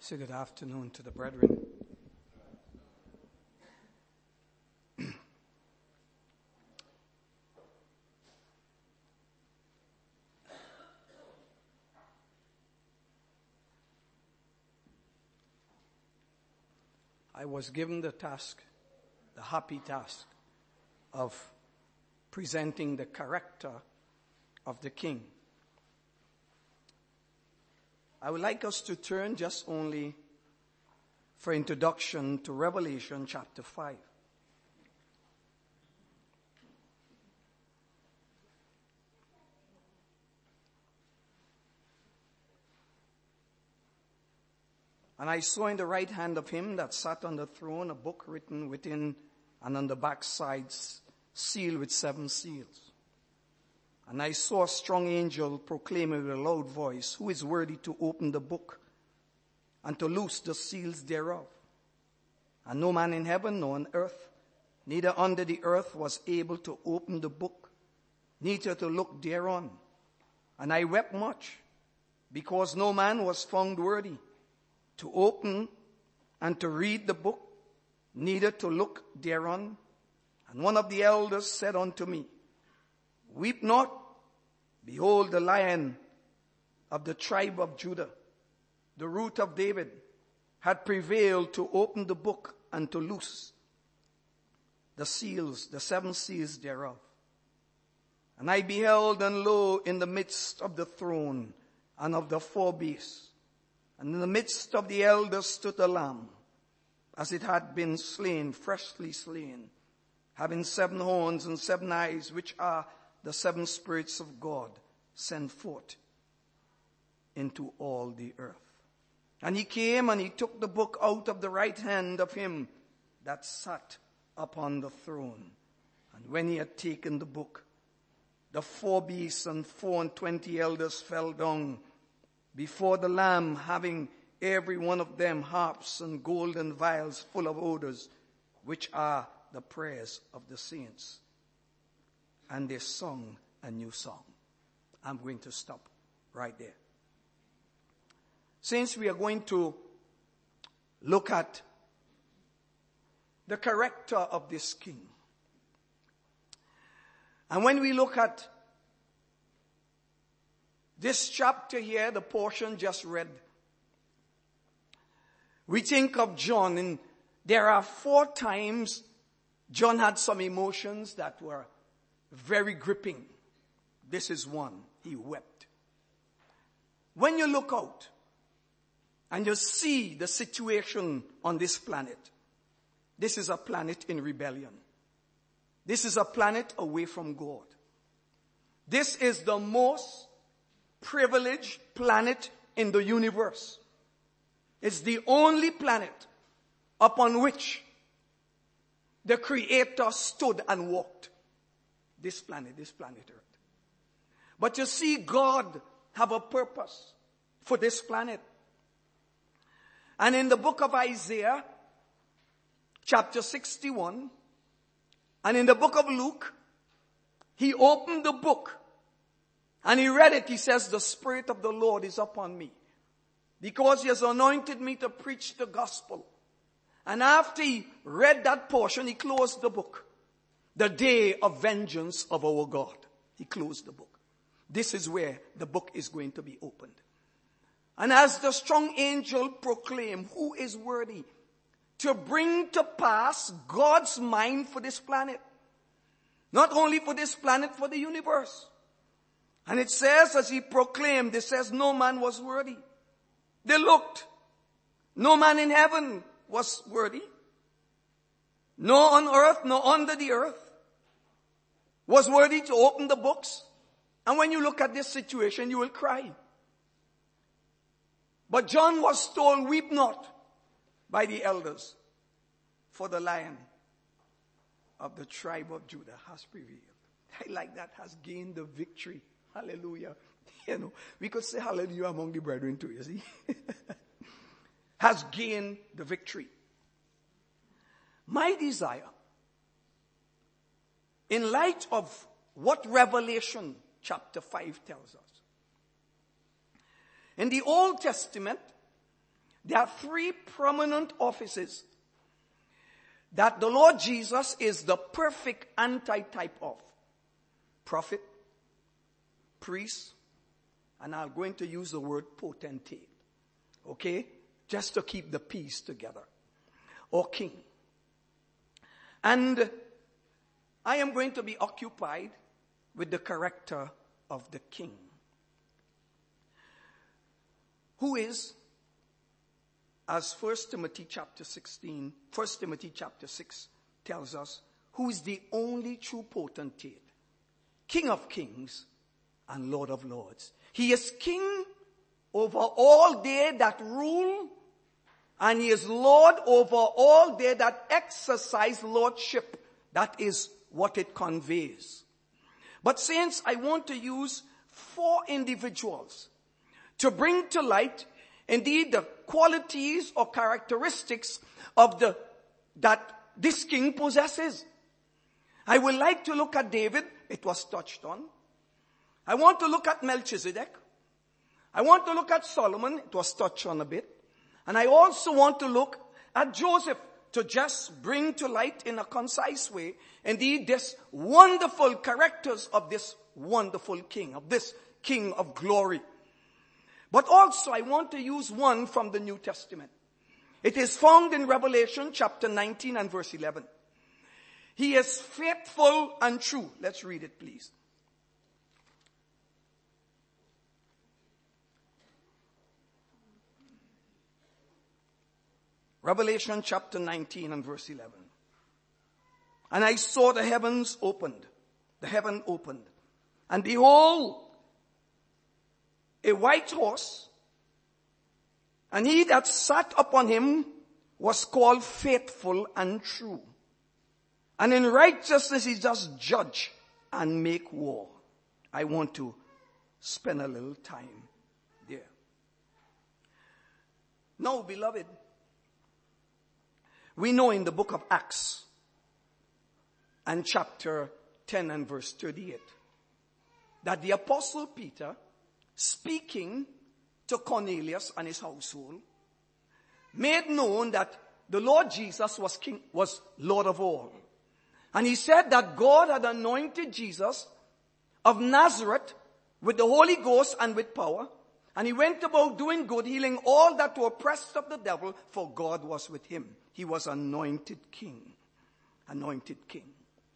Say good afternoon to the brethren. I was given the task, the happy task, of presenting the character of the King. I would like us to turn just only for introduction to Revelation chapter 5. And I saw in the right hand of him that sat on the throne a book written within and on the backside, sealed with 7 seals. And I saw a strong angel proclaiming with a loud voice, "Who is worthy to open the book and to loose the seals thereof?" And no man in heaven nor on earth, neither under the earth, was able to open the book, neither to look thereon. And I wept much, because no man was found worthy to open and to read the book, neither to look thereon. And one of the elders said unto me, "Weep not, behold, the Lion of the tribe of Judah, the Root of David, had prevailed to open the book and to loose the seals, the 7 seals thereof." And I beheld, and lo, in the midst of the throne and of the 4 beasts, and in the midst of the elders stood the Lamb, as it had been slain, freshly slain, having 7 horns and 7 eyes, which are the 7 spirits of God sent forth into all the earth. And he came and he took the book out of the right hand of him that sat upon the throne. And when he had taken the book, the 4 beasts and 24 elders fell down before the Lamb, having every one of them harps and golden vials full of odors, which are the prayers of the saints. And they sung a new song. I'm going to stop right there. Since we are going to look at the character of this King, and when we look at this chapter here, the portion just read, we think of John, and there are 4 times John had some emotions that were very gripping. This is one. He wept. When you look out and you see the situation on this planet, this is a planet in rebellion. This is a planet away from God. This is the most privileged planet in the universe. It's the only planet upon which the Creator stood and walked. This planet Earth. But you see, God have a purpose for this planet. And in the book of Isaiah, chapter 61, and in the book of Luke, he opened the book and he read it. He says, "The Spirit of the Lord is upon me, because he has anointed me to preach the gospel." And after he read that portion, he closed the book. The day of vengeance of our God. He closed the book. This is where the book is going to be opened. And as the strong angel proclaimed, "Who is worthy to bring to pass God's mind for this planet?" Not only for this planet, for the universe. And it says, as he proclaimed, it says, no man was worthy. They looked. No man in heaven was worthy. No on earth, no under the earth was worthy to open the books. And when you look at this situation, you will cry. But John was told, "Weep not," by the elders, "for the Lion of the tribe of Judah has prevailed." I like that, has gained the victory. Hallelujah. You know, we could say hallelujah among the brethren too, you see. Has gained the victory. My desire, in light of what Revelation chapter 5 tells us, in the Old Testament, There are three prominent offices that the Lord Jesus is the perfect antitype of: prophet, priest, and I'm going to use the word potentate. Okay? Just to keep the peace together. Or king. And I am going to be occupied with the character of the king, who is, as 1 Timothy chapter 6 tells us, who is the only true potentate, King of kings and Lord of lords. He is king over all they that rule, and he is Lord over all they that exercise lordship. That is what it conveys. But saints, I want to use 4 individuals to bring to light, indeed, the qualities or characteristics of that this king possesses. I would like to look at David. It was touched on. I want to look at Melchizedek. I want to look at Solomon. It was touched on a bit. And I also want to look at Joseph, to just bring to light in a concise way, indeed, this wonderful characters of this wonderful king, of this King of glory. But also I want to use one from the New Testament. It is found in Revelation chapter 19 and verse 11. He is faithful and true. Let's read it, please. Revelation chapter 19 and verse 11. And I saw the heaven opened, and behold, a white horse, and he that sat upon him was called Faithful and True. And in righteousness he does judge and make war. I want to spend a little time there. Now, beloved, we know in the book of Acts and chapter 10 and verse 38 that the apostle Peter, speaking to Cornelius and his household, made known that the Lord Jesus was king, was Lord of all. And he said that God had anointed Jesus of Nazareth with the Holy Ghost and with power. And he went about doing good, healing all that were oppressed of the devil, for God was with him. He was anointed king. Anointed king.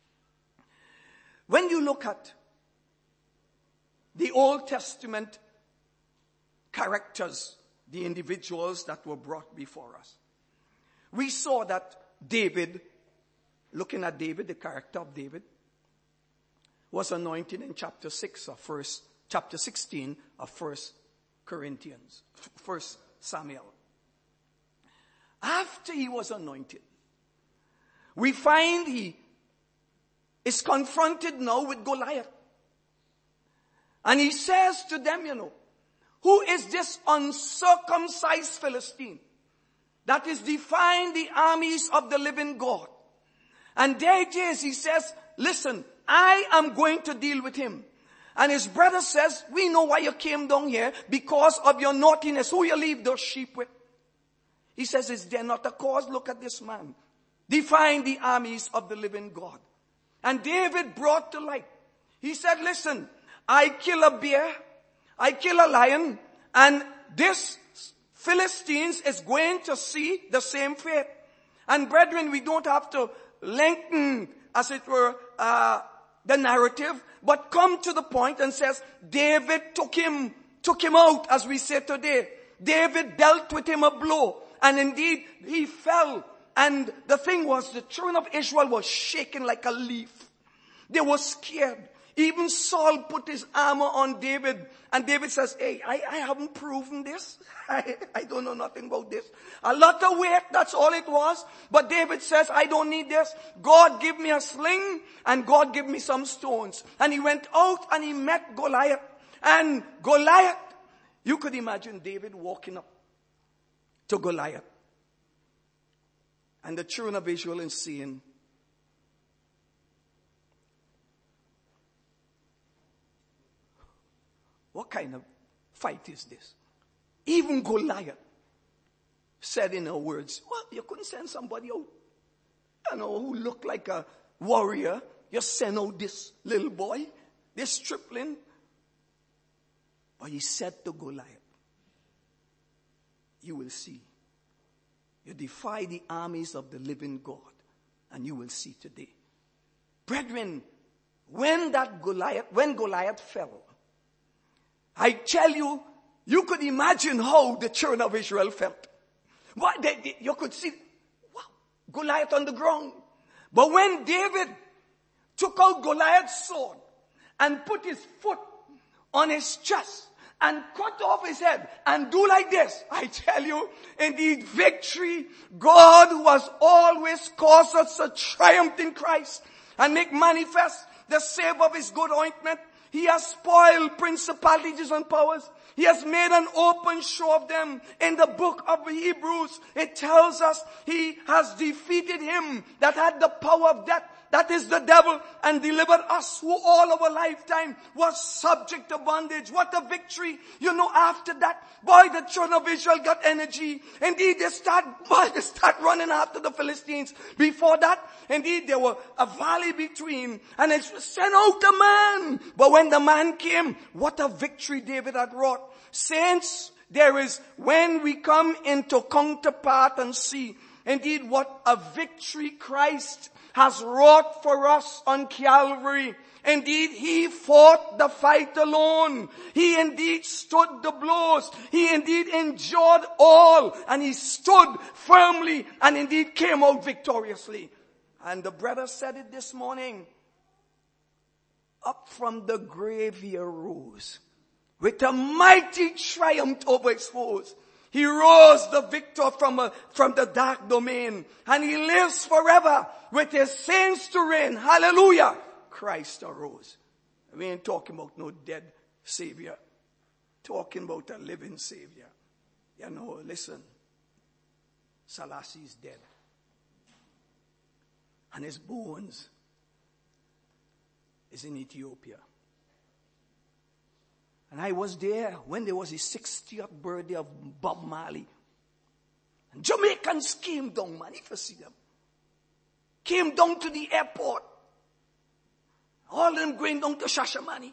When you look at the Old Testament characters, the individuals that were brought before us, we saw that David, looking at David, the character of David, was anointed in chapter 16 of 1 Corinthians, 1 Samuel. After he was anointed, we find he is confronted now with Goliath. And he says to them, who is this uncircumcised Philistine that is defying the armies of the living God? And there it is, he says, listen, I am going to deal with him. And his brother says, we know why you came down here, because of your naughtiness. Who you leave those sheep with? He says, is there not a cause? Look at this man, defying the armies of the living God. And David brought to light. He said, listen, I kill a bear, I kill a lion, and this Philistines is going to see the same fate. And brethren, we don't have to lengthen, as it were, the narrative, but come to the point and says, David took him out, as we say today. David dealt with him a blow, and indeed he fell. And the thing was, the children of Israel was shaken like a leaf. They were scared. Even Saul put his armor on David, and David says, hey, I haven't proven this. I don't know nothing about this. A lot of weight, that's all it was. But David says, I don't need this. God give me a sling, and God give me some stones. And he went out and he met Goliath. And Goliath, you could imagine David walking up to Goliath. And the children of Israel is saying, what kind of fight is this? Even Goliath said in her words, well, you couldn't send somebody out, who looked like a warrior. You send out this little boy, this stripling. But he said to Goliath, you will see. You defy the armies of the living God, and you will see today. Brethren, when Goliath fell, I tell you, you could imagine how the children of Israel felt. You could see, wow, Goliath on the ground. But when David took out Goliath's sword and put his foot on his chest and cut off his head and do like this, I tell you, indeed victory, God who has always caused us to triumph in Christ and make manifest the save of his good ointment. He has spoiled principalities and powers. He has made an open show of them. In the book of Hebrews, it tells us he has defeated him that had the power of death, that is the devil, and delivered us who all our lifetime was subject to bondage. What a victory. After that, boy, the children of Israel got energy. Indeed, they start running after the Philistines. Before that, indeed, there were a valley between, and it sent out a man. But when the man came, what a victory David had wrought. Saints, when we come into counterpart and see, indeed, what a victory Christ has wrought for us on Calvary. Indeed, he fought the fight alone. He indeed stood the blows. He indeed endured all, and he stood firmly and indeed came out victoriously. And the brother said it this morning. Up from the grave he arose with a mighty triumph over his foes. He rose the victor from the dark domain, and he lives forever with his saints to reign. Hallelujah. Christ arose. We ain't talking about no dead Savior. Talking about a living Savior. Listen. Selassie is dead. And his bones is in Ethiopia. And I was there when there was the 60th birthday of Bob Marley. And Jamaicans came down, man, if you see them. Came down to the airport. All of them going down to Shashamani.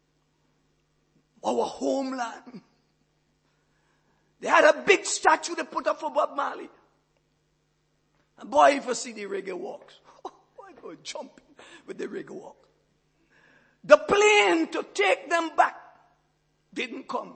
Our homeland. They had a big statue they put up for Bob Marley. And boy, if you see the reggae walks. I go jumping with the reggae walk. The plane to take them back didn't come.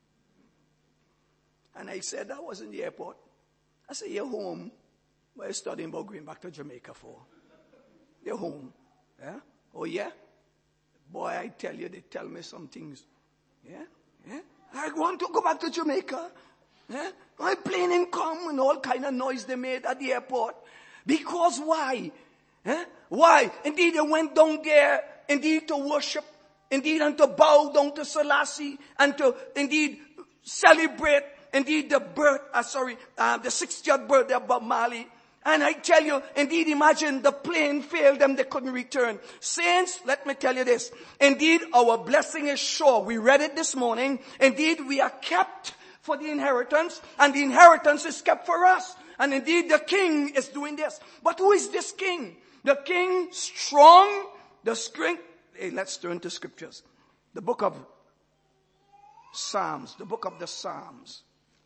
And I said, I was in the airport. I said, you're home. What are you studying about going back to Jamaica for? You're home. Yeah? Oh yeah? Boy, I tell you, they tell me some things. Yeah? Yeah? I want to go back to Jamaica. Yeah? My plane didn't come, and all kind of noise they made at the airport. Because why? Yeah? Why? Indeed, they went down there, indeed, to worship. Indeed, and to bow down to Selassie, and to indeed celebrate indeed the 60th birthday of Bob Marley. And I tell you, indeed, imagine the plane failed them, they couldn't return. Saints, let me tell you this. Indeed, our blessing is sure. We read it this morning. Indeed, we are kept for the inheritance, and the inheritance is kept for us. And indeed, the king is doing this. But who is this king? The king strong, the strength. Hey, let's turn to scriptures. The book of Psalms, the book of the Psalms.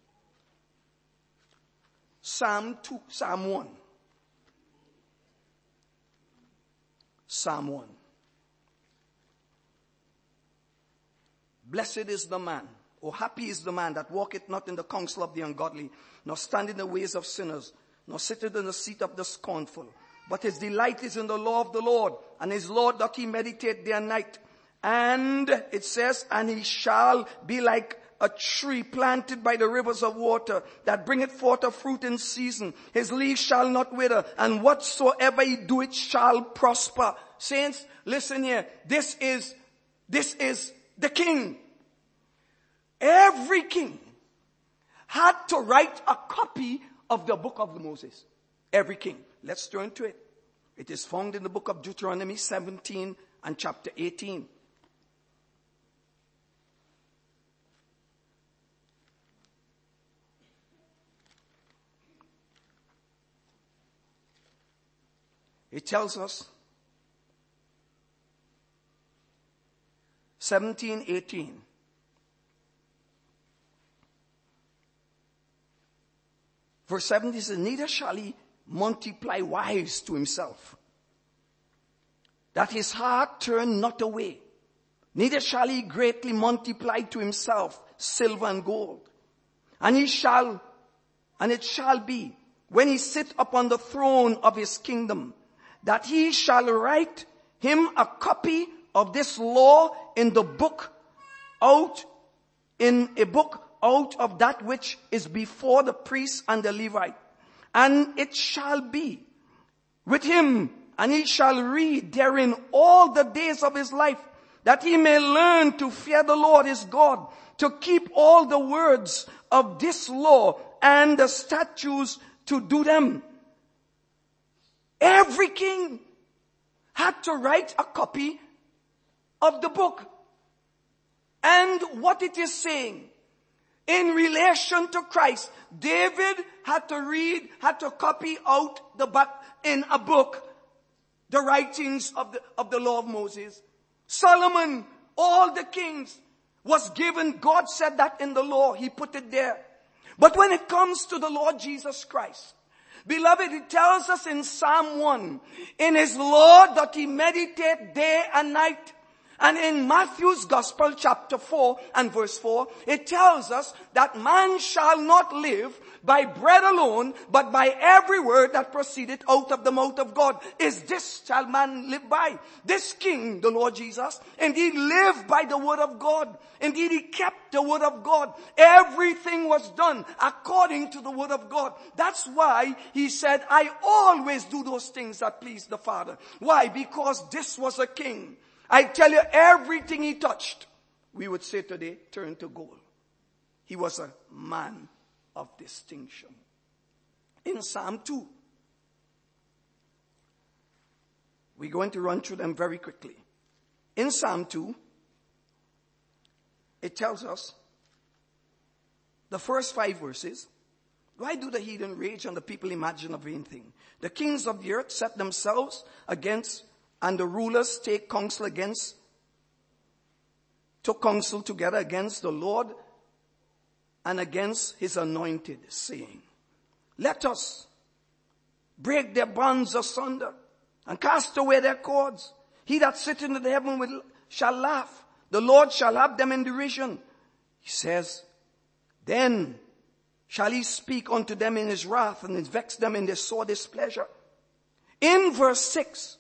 Psalm 2, Psalm 1. Psalm 1. Blessed is the man, or happy is the man that walketh not in the counsel of the ungodly, nor stand in the ways of sinners, nor sitteth in the seat of the scornful. But his delight is in the law of the Lord, and his law doth he meditate day and night. And it says, and he shall be like a tree planted by the rivers of water, that bringeth forth a fruit in season. His leaves shall not wither, and whatsoever he doeth shall prosper. Saints, listen here. This is the king. Every king had to write a copy of the book of Moses. Every king. Let's turn to it. It is found in the book of Deuteronomy 17 and chapter 18. It tells us 17:18. Verse 17 says, neither shall he multiply wives to himself, that his heart turn not away. Neither shall he greatly multiply to himself silver and gold. And it shall be, when he sit upon the throne of his kingdom, that he shall write him a copy of this law in a book out of that which is before the priest and the Levite. And it shall be with him, and he shall read therein all the days of his life, that he may learn to fear the Lord his God, to keep all the words of this law and the statutes to do them. Every king had to write a copy of the book. And what it is saying, in relation to Christ, David had to copy out the back in a book, the writings of the law of Moses. Solomon, all the kings was given, God said that in the law, he put it there. But when it comes to the Lord Jesus Christ, beloved, it tells us in Psalm 1, in his law that he meditate day and night. And in Matthew's Gospel, chapter 4 and verse 4, it tells us that man shall not live by bread alone, but by every word that proceedeth out of the mouth of God. Is this shall man live by? This king, the Lord Jesus, indeed lived by the word of God. Indeed, he kept the word of God. Everything was done according to the word of God. That's why he said, I always do those things that please the Father. Why? Because this was a king. I tell you, everything he touched, we would say today, turned to gold. He was a man of distinction. In Psalm 2, we're going to run through them very quickly. In Psalm 2, it tells us, the first 5 verses, why do the heathen rage and the people imagine a vain thing? The kings of the earth set themselves against, and the rulers took counsel together against the Lord and against his anointed, saying, let us break their bonds asunder and cast away their cords. He that sitteth in the heaven shall laugh. The Lord shall have them in derision. He says, then shall he speak unto them in his wrath and vex them in their sore displeasure. In verse 6,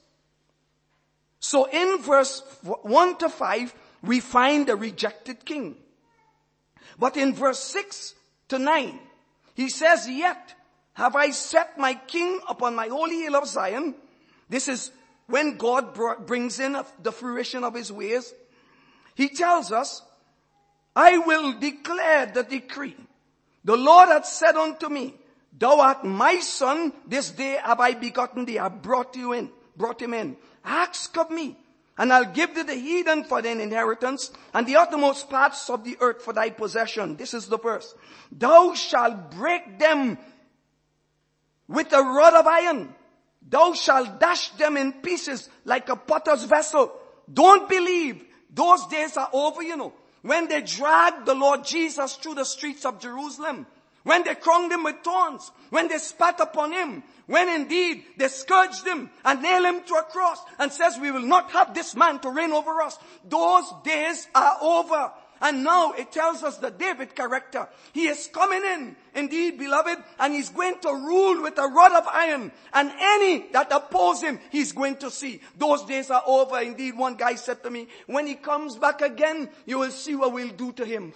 so in verse 1 to 5, we find the rejected king. But in verse 6 to 9, he says, yet have I set my king upon my holy hill of Zion. This is when God brings in the fruition of his ways. He tells us, I will declare the decree. The Lord hath said unto me, thou art my son, this day have I begotten thee, I have brought him in. Ask of me, and I'll give thee the heathen for thine inheritance, and the uttermost parts of the earth for thy possession. This is the verse. Thou shalt break them with a rod of iron. Thou shalt dash them in pieces like a potter's vessel. Don't believe. Those days are over, When they dragged the Lord Jesus through the streets of Jerusalem, when they crowned him with thorns, when they spat upon him, when indeed they scourged him and nailed him to a cross and says, we will not have this man to reign over us. Those days are over. And now it tells us the David character. He is coming in, indeed, beloved, and he's going to rule with a rod of iron. And any that oppose him, he's going to see. Those days are over. Indeed, one guy said to me, when he comes back again, you will see what we'll do to him.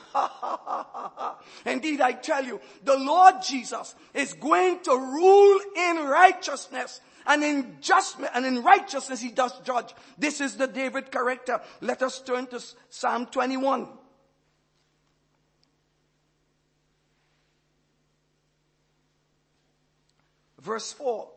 Indeed, I tell you, the Lord Jesus is going to rule in righteousness. And in judgment and in righteousness he does judge. This is the David character. Let us turn to Psalm 21. Verse 4.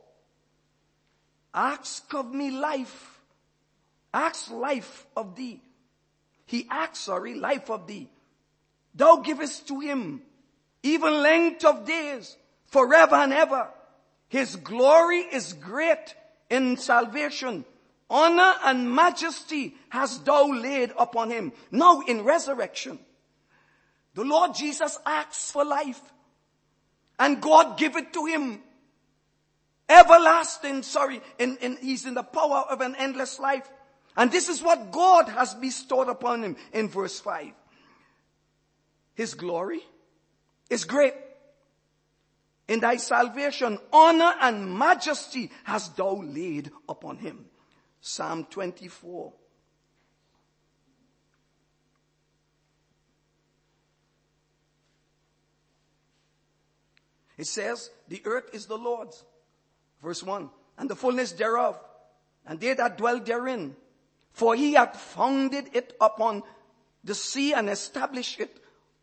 Ask of me life. Ask life of thee. He asks, life of thee. Thou givest to him even length of days forever and ever. His glory is great in salvation. Honor and majesty hast thou laid upon him. Now in resurrection, the Lord Jesus asks for life. And God give it to him. Everlasting, he's in the power of an endless life. And this is what God has bestowed upon him in verse 5. His glory is great. In thy salvation, honor and majesty hast thou laid upon him. Psalm 24. It says, the earth is the Lord's. Verse 1. And the fullness thereof, and they that dwell therein. For he hath founded it upon the sea and established it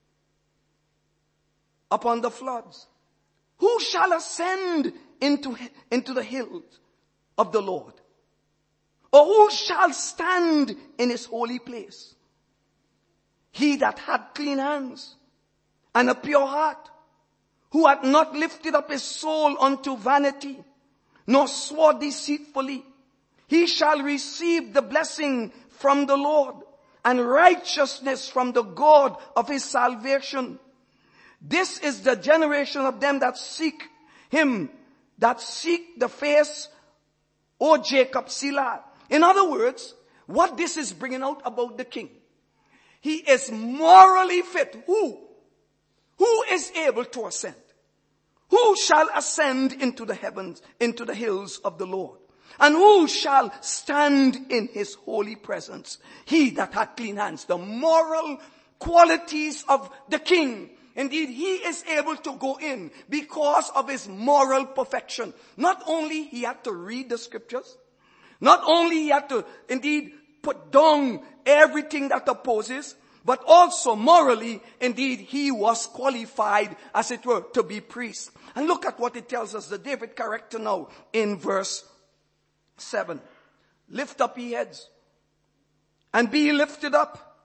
upon the floods. Who shall ascend into the hills of the Lord? Or who shall stand in his holy place? He that had clean hands and a pure heart, who hath not lifted up his soul unto vanity, nor swore deceitfully, he shall receive the blessing from the Lord and righteousness from the God of his salvation. This is the generation of them that seek him, that seek the face, O Jacob, Selah. In other words, what this is bringing out about the king, he is morally fit. Who is able to ascend? Who shall ascend into the heavens, into the hills of the Lord? And who shall stand in his holy presence? He that hath clean hands. The moral qualities of the king. Indeed, he is able to go in because of his moral perfection. Not only he had to read the scriptures, not only he had to indeed put down everything that opposes, but also morally, indeed, he was qualified, as it were, to be priest. And look at what it tells us, the David character now in verse 7. Lift up ye heads, and be ye lifted up,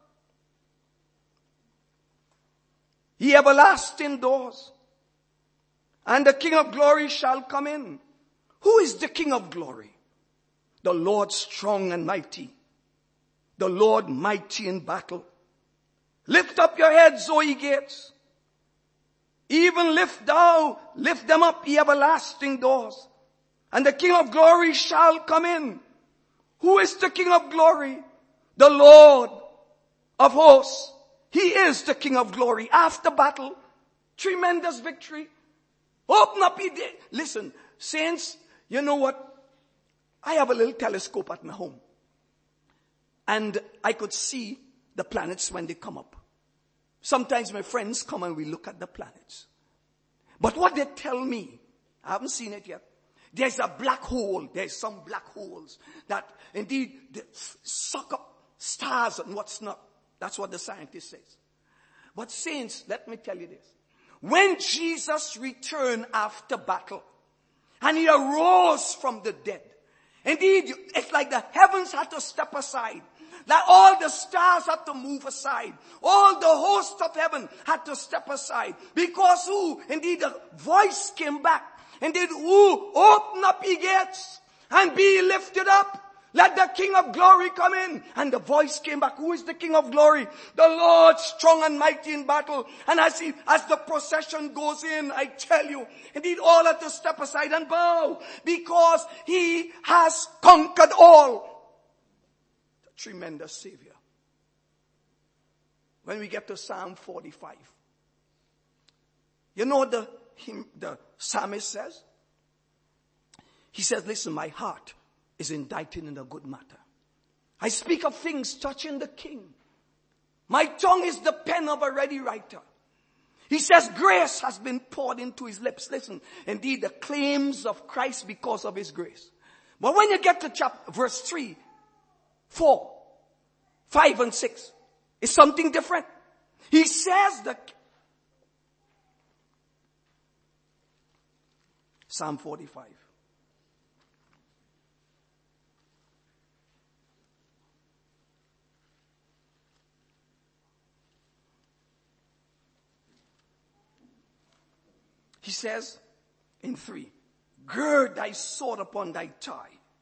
ye everlasting doors, and the King of glory shall come in. Who is the King of glory? The Lord strong and mighty, the Lord mighty in battle. Lift up your heads, O ye gates. Even lift them up, ye everlasting doors. And the King of glory shall come in. Who is the King of glory? The Lord of hosts. He is the King of glory. After battle, tremendous victory. Open up your day. Listen, saints, you know what? I have a little telescope at my home. And I could see the planets when they come up. Sometimes my friends come and we look at the planets. But what they tell me, I haven't seen it yet. There's a black hole. There's some black holes that indeed suck up stars and what's not. That's what the scientist says. But saints, let me tell you this. When Jesus returned after battle and he arose from the dead, indeed, it's like the heavens had to step aside. Like all the stars had to move aside. All the host of heaven had to step aside. Because who? Indeed, the voice came back. Indeed, who? Open up ye gates and be lifted up. Let the King of glory come in. And the voice came back. Who is the King of glory? The Lord strong and mighty in battle. And as the procession goes in, I tell you, indeed all have to step aside and bow. Because he has conquered all. Tremendous Savior. When we get to Psalm 45, you know what the psalmist says? He says, listen, my heart is inditing in a good matter. I speak of things touching the King. My tongue is the pen of a ready writer. He says grace has been poured into his lips. Listen, indeed the claims of Christ because of his grace. But when you get to verse 3, 4, 5 and 6, it's something different. He says that Psalm 45. He says in 3, gird thy sword upon thy thigh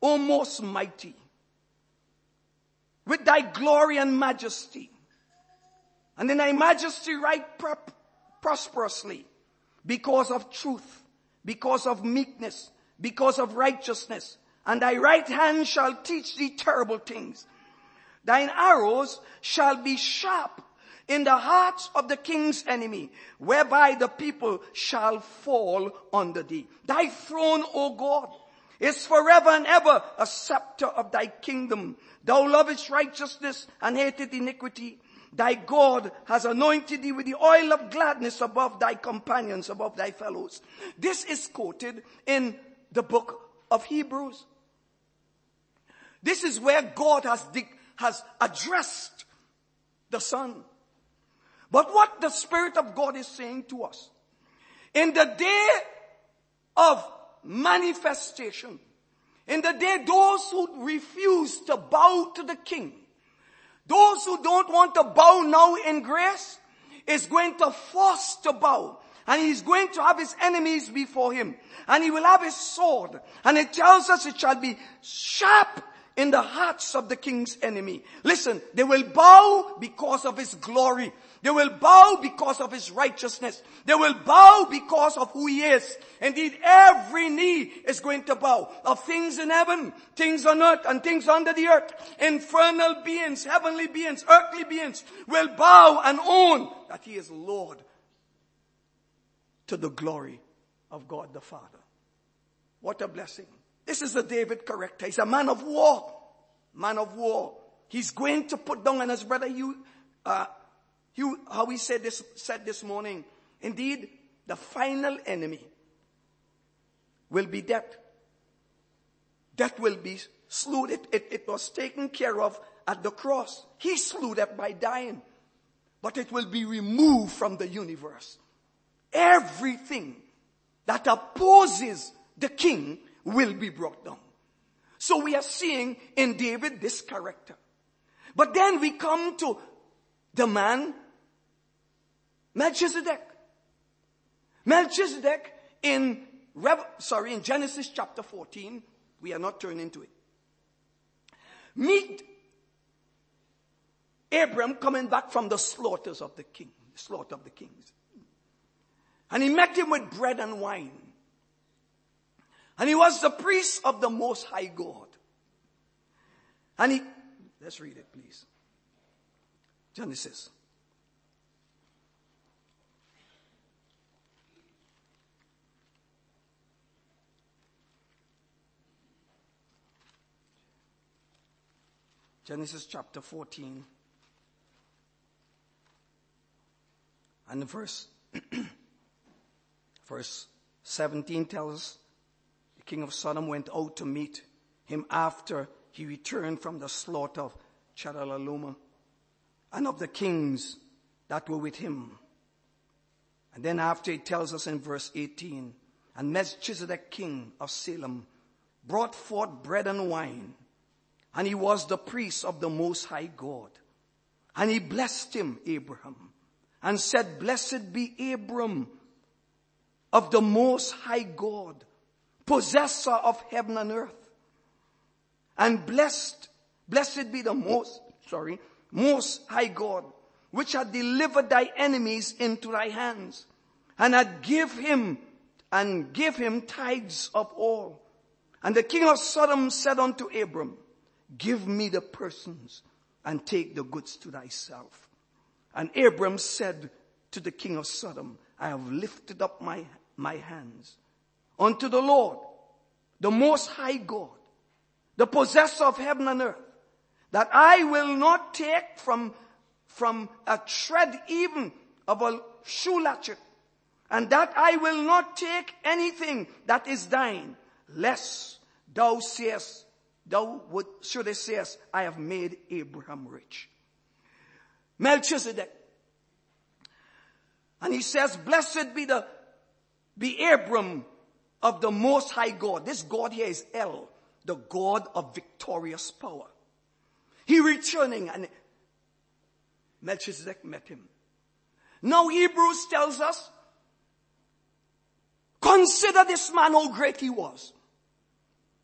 O most mighty, with thy glory and majesty, and in thy majesty right prosperously, because of truth, because of meekness, because of righteousness, and thy right hand shall teach thee terrible things. Thine arrows shall be sharp in the hearts of the king's enemy, whereby the people shall fall under thee. Thy throne, O God, is forever and ever a scepter of thy kingdom. Thou lovest righteousness and hateth iniquity. Thy God has anointed thee with the oil of gladness above thy companions, above thy fellows. This is quoted in the book of Hebrews. This is where God has addressed the Son. But what the Spirit of God is saying to us, in the day of manifestation, in the day those who refuse to bow to the King, those who don't want to bow now in grace, is going to force to bow. And he's going to have his enemies before him. And he will have his sword. And it tells us it shall be sharp in the hearts of the king's enemy. Listen, they will bow because of his glory. They will bow because of his righteousness. They will bow because of who he is. Indeed, every knee is going to bow, of things in heaven, things on earth, and things under the earth. Infernal beings, heavenly beings, earthly beings will bow and own that he is Lord, to the glory of God the Father. What a blessing. This is a David character. He's a man of war. Man of war. He's going to put down, and his brother Hugh, how he said this morning, indeed, the final enemy will be death. Death will be slew. It was taken care of at the cross. He slew death by dying. But it will be removed from the universe. Everything that opposes the king will be brought down. So we are seeing in David this character. But then we come to the man Melchizedek. Melchizedek in Genesis chapter 14, we are not turning to it. Meet Abram coming back from the slaughter of the kings. And he met him with bread and wine. And he was the priest of the Most High God. And let's read it, please. Genesis. Genesis chapter 14. And verse 17 tells us, the king of Sodom went out to meet him after he returned from the slaughter of Chedorlaomer and of the kings that were with him. And then after it tells us in verse 18, and Melchizedek king of Salem brought forth bread and wine, and he was the priest of the Most High God. And he blessed him, Abraham, and said, Blessed be Abram of the Most High God, possessor of heaven and earth. And blessed be the Most High God, which had delivered thy enemies into thy hands, and had give him tithes of all. And the king of Sodom said unto Abram, Give me the persons, and take the goods to thyself. And Abram said to the king of Sodom, I have lifted up my hands unto the Lord, the Most High God, the possessor of heaven and earth, that I will not take from a thread even of a shoe latchet, and that I will not take anything that is thine, lest thou shouldest say, I have made Abraham rich. Melchizedek. And he says, Blessed be Abram of the Most High God. This God here is El, the God of victorious power. He returning, and Melchizedek met him. Now Hebrews tells us, consider this man how great he was.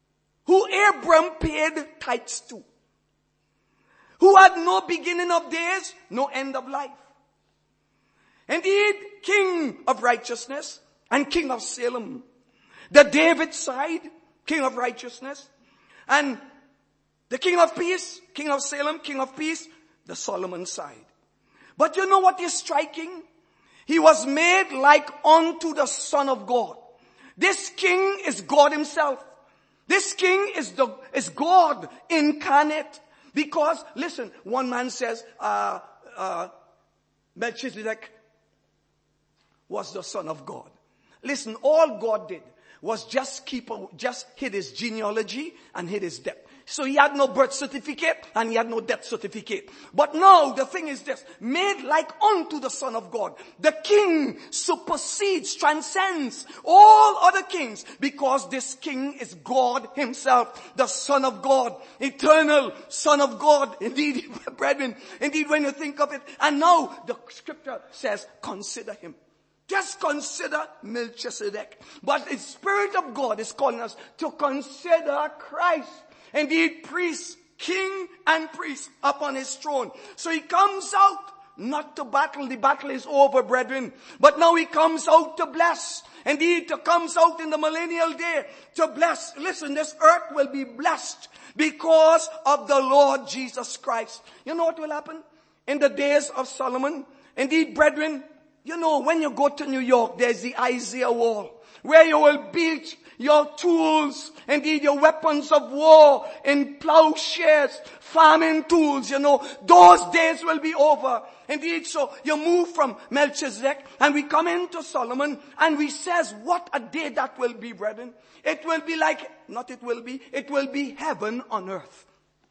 who Abram paid tithes to, who had no beginning of days, no end of life. Indeed, King of righteousness and King of Salem. The David side, King of righteousness, and the King of peace, King of Salem, King of peace, the Solomon side. But you know what is striking? He was made like unto the Son of God. This king is God himself. This king is God incarnate. Because, listen, one man says, Melchizedek was the son of God. Listen, all God did was just hid his genealogy and hid his death. So he had no birth certificate and he had no death certificate. But now the thing is this, made like unto the Son of God. The king supersedes, transcends all other kings because this king is God himself, the Son of God, eternal Son of God. Indeed, brethren, indeed when you think of it, and now the scripture says, consider him. Just consider Melchizedek. But the Spirit of God is calling us to consider Christ. Indeed, priest, king and priest upon his throne. So he comes out not to battle. The battle is over, brethren. But now he comes out to bless. Indeed, to comes out in the millennial day to bless. Listen, this earth will be blessed because of the Lord Jesus Christ. You know what will happen? In the days of Solomon, indeed, brethren, you know, when you go to New York, there's the Isaiah Wall, where you will build your tools, indeed your weapons of war in plowshares, farming tools, you know, those days will be over. Indeed, so you move from Melchizedek and we come into Solomon and we says what a day that will be, brethren. It will be like, it will be heaven on earth.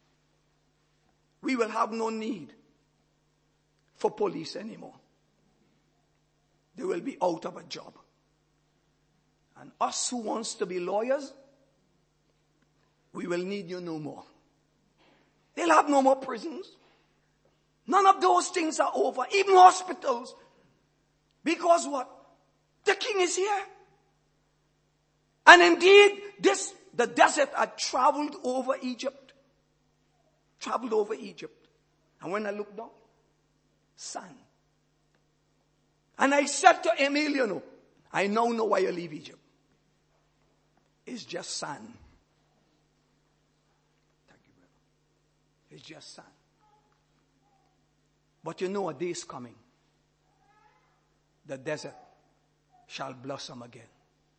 We will have no need for police anymore. They will be out of a job. And us who wants to be lawyers, we will need you no more. They'll have no more prisons. None of those things are over. Even hospitals. Because what? The king is here. And indeed, the desert had traveled over Egypt. Traveled over Egypt. And when I looked down, sand. And I said to Emil, I now know why you leave Egypt. It's just sand. Thank you, brother. It's just sand. But you know a day is coming. The desert shall blossom again.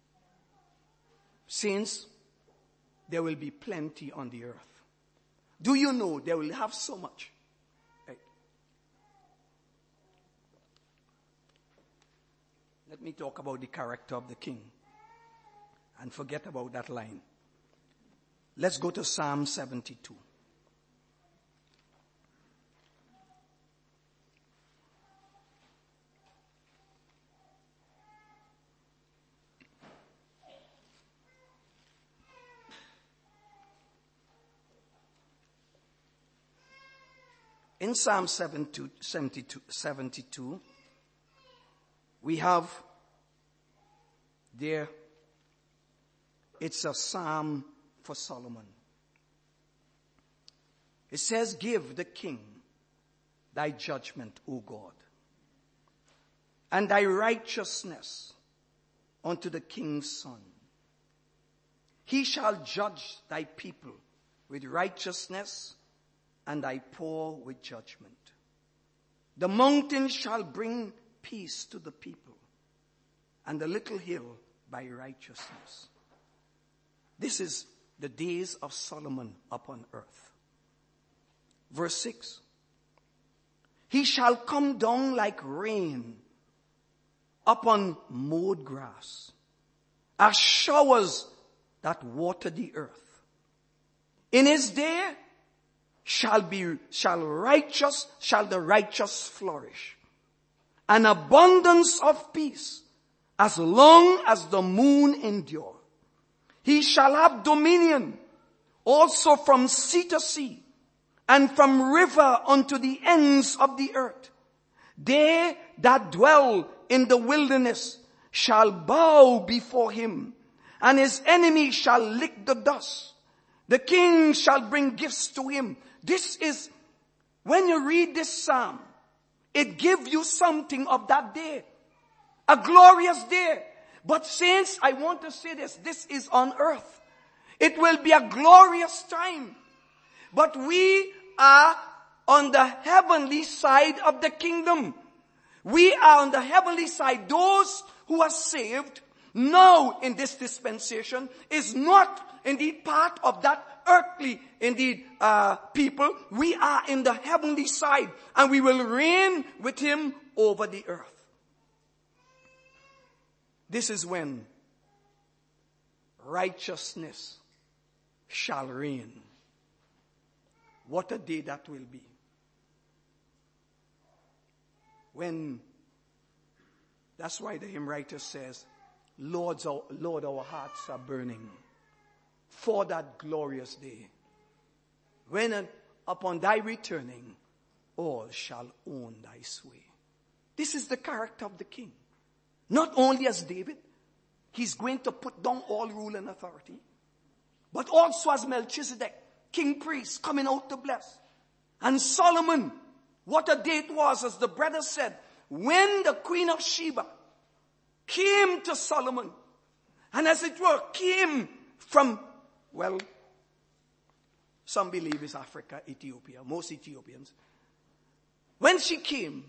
Since there will be plenty on the earth. Do you know they will have so much? Right. Let me talk about the character of the king. And forget about that line. Let's go to Psalm 72. In Psalm 72, we have there, it's a psalm for Solomon. It says, give the king thy judgment, O God, and thy righteousness unto the king's son. He shall judge thy people with righteousness and thy poor with judgment. The mountain shall bring peace to the people, and the little hill by righteousness. This is the days of Solomon upon earth. Verse 6. He shall come down like rain upon mowed grass, as showers that water the earth. In his day shall the righteous flourish, an abundance of peace, as long as the moon endure. He shall have dominion also from sea to sea, and from river unto the ends of the earth. They that dwell in the wilderness shall bow before him, and his enemy shall lick the dust. The king shall bring gifts to him. This is, when you read this psalm, it gives you something of that day. A glorious day. But saints, I want to say this. This is on earth. It will be a glorious time. But we are on the heavenly side of the kingdom. We are on the heavenly side. Those who are saved now in this dispensation is not indeed part of that earthly indeed people. We are in the heavenly side, and we will reign with him over the earth. This is when righteousness shall reign. What a day that will be. That's why the hymn writer says, Lord, our hearts are burning for that glorious day, when upon thy returning, all shall own thy sway. This is the character of the king. Not only as David, he's going to put down all rule and authority, but also as Melchizedek, king priest, coming out to bless. And Solomon, what a day it was, as the brother said, when the Queen of Sheba came to Solomon, and as it were, came from, well, some believe it's Africa, Ethiopia, most Ethiopians. When she came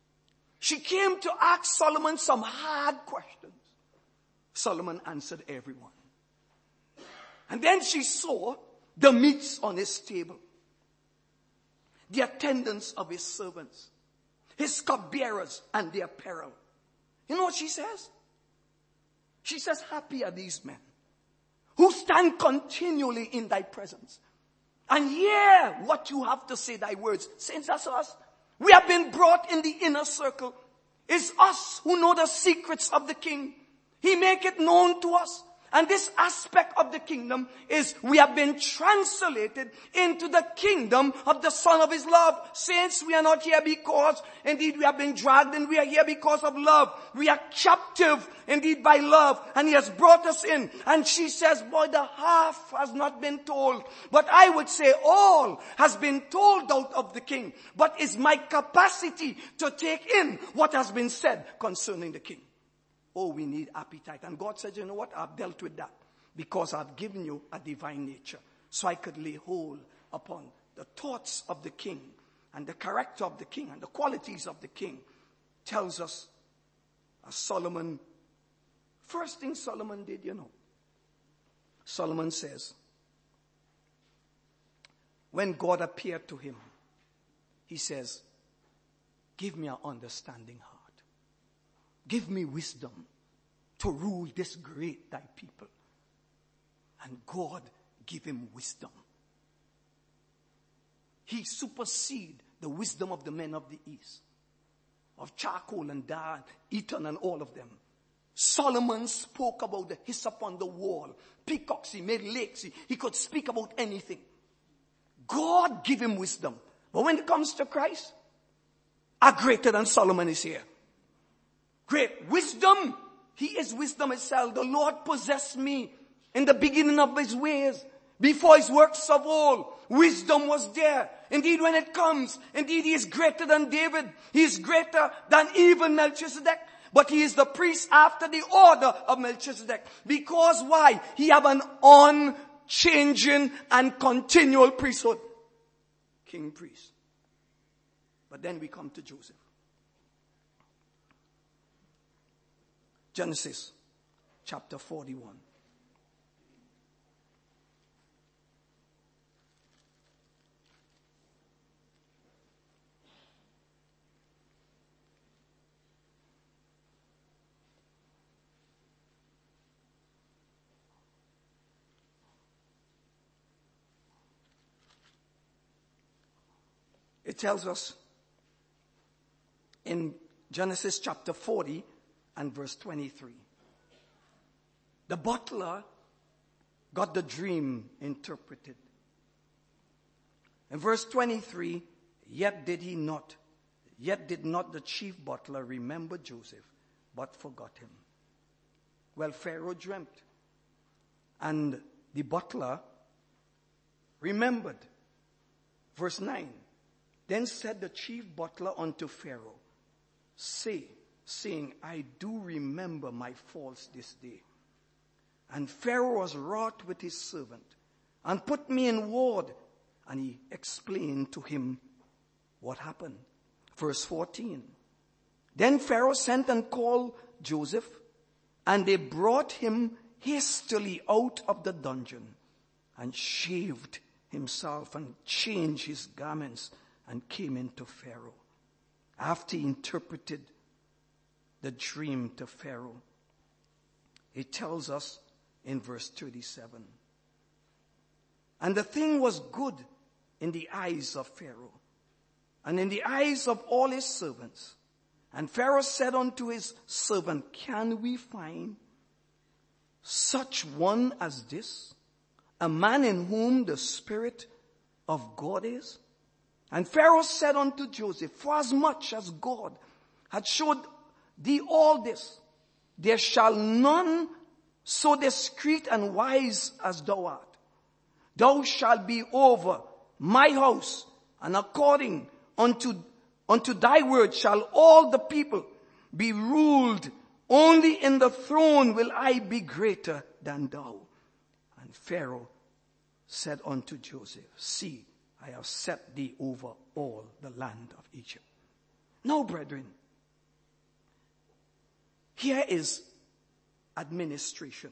to ask Solomon some hard questions. Solomon answered everyone. And then she saw the meats on his table, the attendance of his servants, his cupbearers and their apparel. You know what she says? She says, happy are these men who stand continually in thy presence and hear what you have to say, thy words. Saints, that's us. We have been brought in the inner circle. It's us who know the secrets of the king. He make it known to us. And this aspect of the kingdom is we have been translated into the kingdom of the Son of his love. Saints, we are not here because indeed we have been dragged in. We are here because of love. We are captive indeed by love. And he has brought us in. And she says, boy, the half has not been told. But I would say all has been told out of the king. But is my capacity to take in what has been said concerning the king. Oh, we need appetite. And God said, you know what? I've dealt with that because I've given you a divine nature. So I could lay hold upon the thoughts of the king and the character of the king and the qualities of the king. Tells us, as Solomon, first thing Solomon did, you know. Solomon says, when God appeared to him, he says, give me an understanding heart. Give me wisdom to rule this great thy people. And God give him wisdom. He superseded the wisdom of the men of the east, of charcoal and Dan, Eton and all of them. Solomon spoke about the hyssop on the wall, peacocks, he made lakes, he could speak about anything. God give him wisdom. But when it comes to Christ, a greater than Solomon is here. Great wisdom. He is wisdom itself. The Lord possessed me in the beginning of his ways. Before his works of old, wisdom was there. Indeed, when it comes, indeed, he is greater than David. He is greater than even Melchizedek. But he is the priest after the order of Melchizedek. Because why? He have an unchanging and continual priesthood. King priest. But then we come to Joseph. Genesis chapter 41. It tells us in Genesis chapter 40 and verse 23. The butler got the dream interpreted. In verse 23, yet did not the chief butler remember Joseph, but forgot him. Well, Pharaoh dreamt. And the butler remembered. Verse 9. Then said the chief butler unto Pharaoh, saying, I do remember my faults this day. And Pharaoh was wroth with his servant, and put me in ward. And he explained to him what happened. Verse 14. Then Pharaoh sent and called Joseph, and they brought him hastily out of the dungeon, and shaved himself and changed his garments, and came into Pharaoh. After he interpreted the dream to Pharaoh, it tells us in verse 37. And the thing was good in the eyes of Pharaoh, and in the eyes of all his servants. And Pharaoh said unto his servant, can we find such one as this, a man in whom the Spirit of God is? And Pharaoh said unto Joseph, forasmuch as God had showed thee all this, there shall none so discreet and wise as thou art. Thou shalt be over my house, and according unto thy word shall all the people be ruled. Only in the throne will I be greater than thou. And Pharaoh said unto Joseph, see, I have set thee over all the land of Egypt. Now, brethren, here is administration.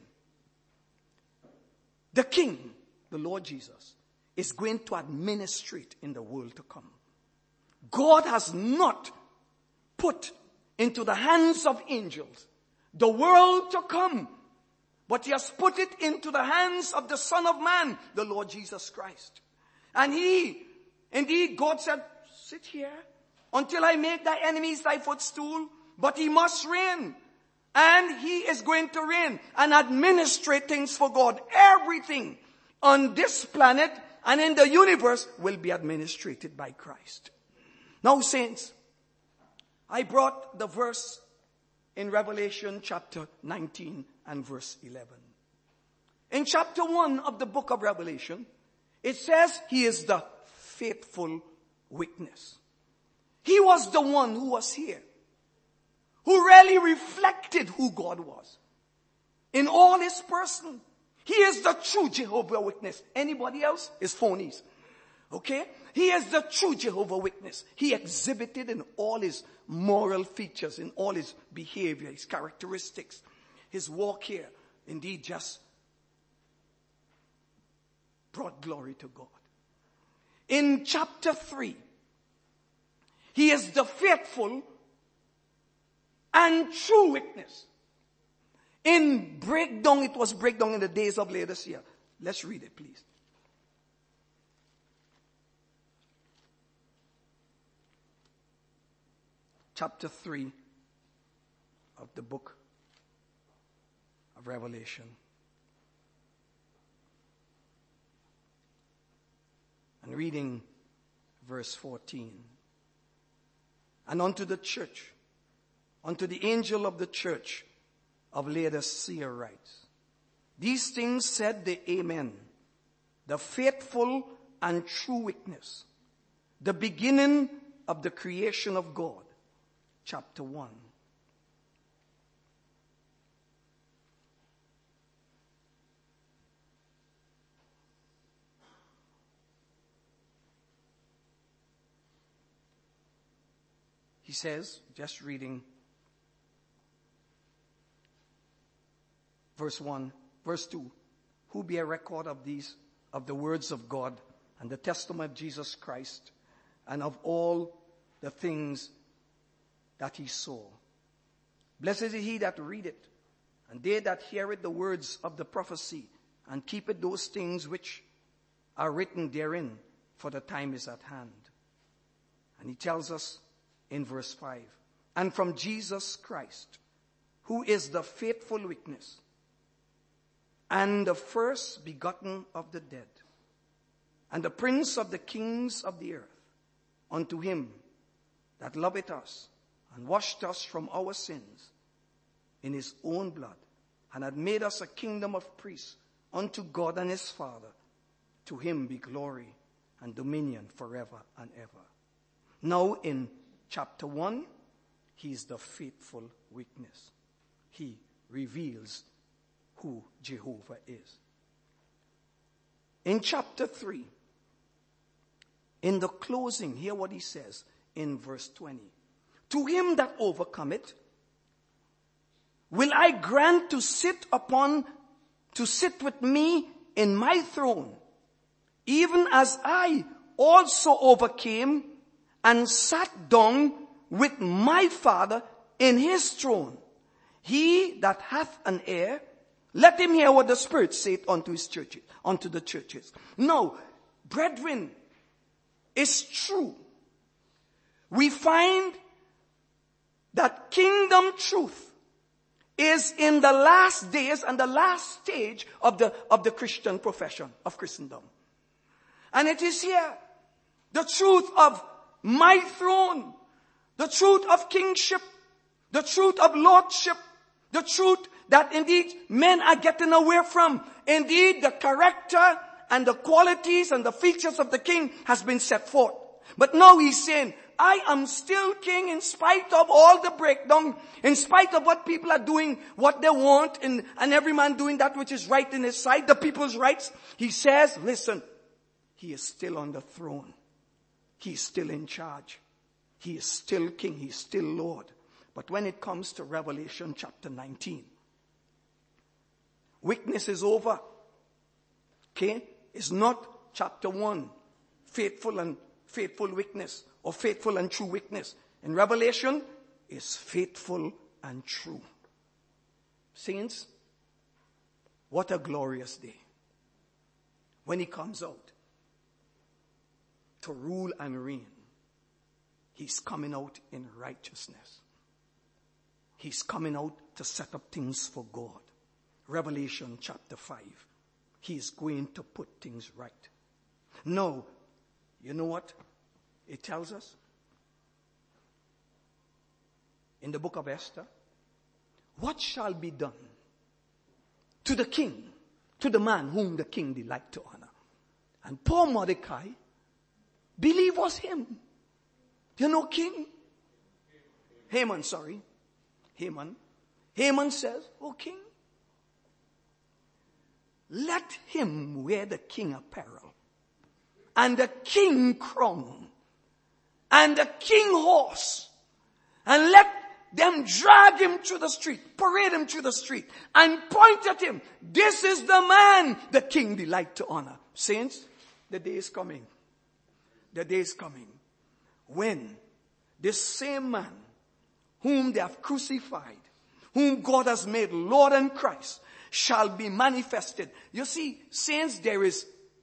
The king, the Lord Jesus, is going to administrate in the world to come. God has not put into the hands of angels the world to come, but he has put it into the hands of the Son of Man, the Lord Jesus Christ. And indeed, God said, sit here until I make thy enemies thy footstool, but he must reign. And he is going to reign and administrate things for God. Everything on this planet and in the universe will be administrated by Christ. Now, saints, I brought the verse in Revelation chapter 19 and verse 11. In chapter 1 of the book of Revelation, it says he is the faithful witness. He was the one who was here, who really reflected who God was in all his person. He is the true Jehovah Witness. Anybody else is phonies. Okay? He is the true Jehovah Witness. He exhibited in all his moral features, in all his behavior, his characteristics, his walk here. Indeed, just brought glory to God. In chapter 3, he is the faithful and true witness. In breakdown, it was breakdown in the days of Laodicea. Let's read it, please. Chapter 3 of the book of Revelation. And reading verse 14. And unto the church, unto the angel of the church of Laodicea writes, these things said the Amen, the faithful and true witness, the beginning of the creation of God. Chapter 1. He says, just reading verse 1, verse 2, who bear record of these, of the words of God and the testimony of Jesus Christ, and of all the things that he saw. Blessed is he that readeth, and they that heareth the words of the prophecy, and keepeth those things which are written therein, for the time is at hand. And he tells us in verse 5, and from Jesus Christ, who is the faithful witness, and the first begotten of the dead, and the prince of the kings of the earth, unto him that loveth us, and washed us from our sins in his own blood, and had made us a kingdom of priests unto God and his Father. To him be glory and dominion forever and ever. Now in chapter 1, he is the faithful witness. He reveals who Jehovah is. In chapter 3, in the closing, hear what he says in verse 20. To him that overcometh, will I grant to sit with me in my throne, even as I also overcame and sat down with my Father in his throne. He that hath an ear, let him hear what the Spirit saith unto his churches, unto the churches. Now, brethren, it's true. We find that kingdom truth is in the last days and the last stage of the Christian profession of Christendom. And it is here, the truth of my throne, the truth of kingship, the truth of lordship, the truth that indeed men are getting away from. Indeed, the character and the qualities and the features of the king has been set forth. But now he's saying, I am still king in spite of all the breakdown, in spite of what people are doing, what they want, and every man doing that which is right in his sight, the people's rights. He says, listen, he is still on the throne. He is still in charge. He is still king. He is still Lord. But when it comes to Revelation chapter 19, witness is over. Okay? It's not chapter 1, faithful witness, or faithful and true witness. In Revelation, is faithful and true. Saints, what a glorious day when he comes out to rule and reign. He's coming out in righteousness. He's coming out to set up things for God. Revelation chapter 5. He's going to put things right. No, you know what it tells us? In the book of Esther, what shall be done to the king, to the man whom the king delight to honor? And poor Mordecai believe was him. You know king? Haman. Haman says, oh king, let him wear the king apparel and the king crown and the king horse, and let them drag him through the street, parade him through the street, and point at him. This is the man the king delight to honor. Saints, the day is coming. The day is coming when this same man whom they have crucified, whom God has made Lord and Christ, shall be manifested. You see, saints, there is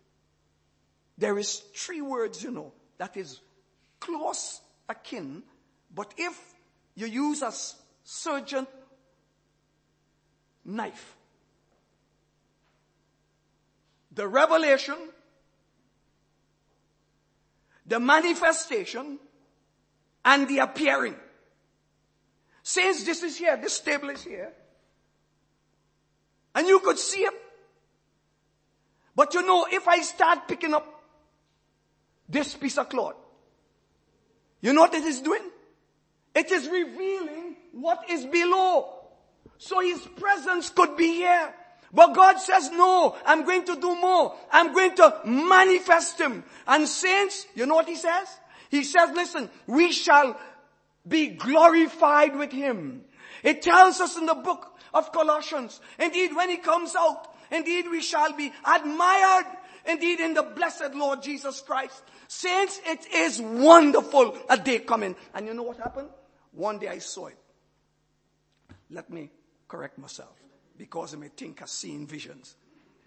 three words, that is close akin, but if you use a surgeon knife, the revelation, the manifestation, and the appearing. Saints, this is here, this table is here. And you could see it. But if I start picking up this piece of cloth, you know what it is doing? It is revealing what is below. So his presence could be here. But God says, no, I'm going to do more. I'm going to manifest him. And saints, you know what he says? He says, listen, we shall be glorified with him. It tells us in the book of Colossians, indeed, when he comes out, indeed, we shall be admired, indeed, in the blessed Lord Jesus Christ. Saints, it is wonderful, a day coming. And you know what happened? One day I saw it. Let me correct myself, because I may think I've seen visions.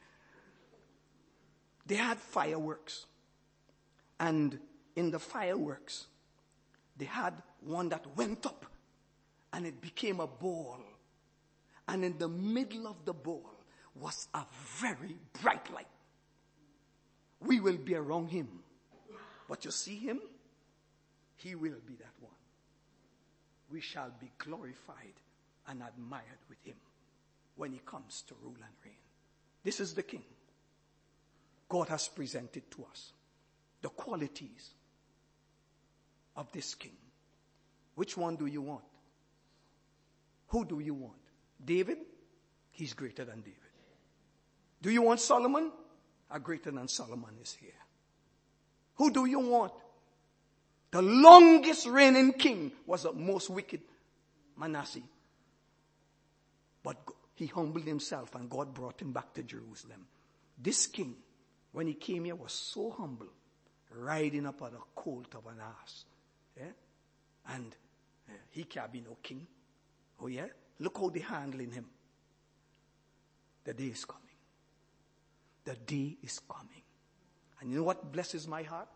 They had fireworks. And in the fireworks, they had one that went up and it became a ball. And in the middle of the ball was a very bright light. We will be around him. But you see him? He will be that one. We shall be glorified and admired with him when he comes to rule and reign. This is the king. God has presented to us the qualities of this king. Which one do you want? Who do you want? David? He's greater than David. Do you want Solomon? A greater than Solomon is here. Who do you want? The longest reigning king was the most wicked, Manasseh. But he humbled himself and God brought him back to Jerusalem. This king, when he came here, was so humble, riding up on a colt of an ass. Yeah? And he can't be no king. Oh yeah? Look how they're handling him. The day is coming. The day is coming. And you know what blesses my heart?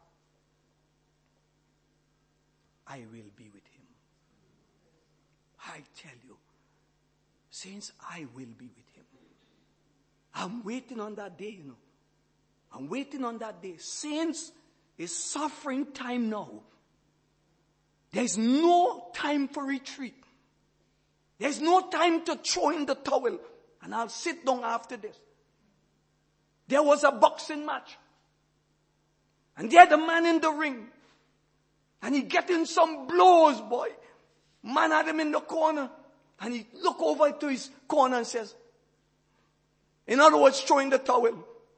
I will be with him. I tell you, saints, I will be with him. I'm waiting on that day, you know. I'm waiting on that day. Saints, it's suffering time now. There's no time for retreat. There's no time to throw in the towel and I'll sit down after this. There was a boxing match. And there the man in the ring. And he getting some blows, boy. Man had him in the corner. And he look over to his corner and says, in other words, throwing the towel.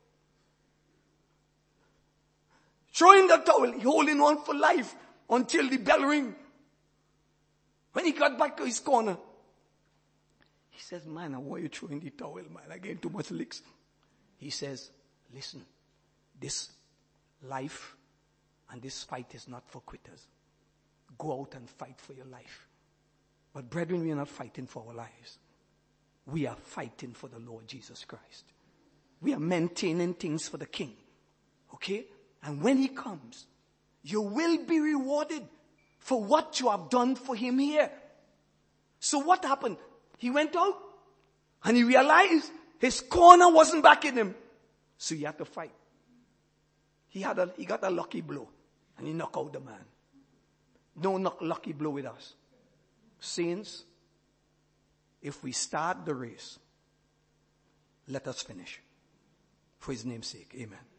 Throwing the towel, he holding on for life until the bell ring. When he got back to his corner, he says, man, why are you throwing the towel, man? I get too much licks. He says, listen, this life and this fight is not for quitters. Go out and fight for your life. But brethren, we are not fighting for our lives. We are fighting for the Lord Jesus Christ. We are maintaining things for the King. Okay? And when he comes, you will be rewarded for what you have done for him here. So what happened? He went out and he realized his corner wasn't backing him. So he had to fight. He got a lucky blow and he knocked out the man. No lucky blow with us. Saints, if we start the race, let us finish. For his name's sake, amen.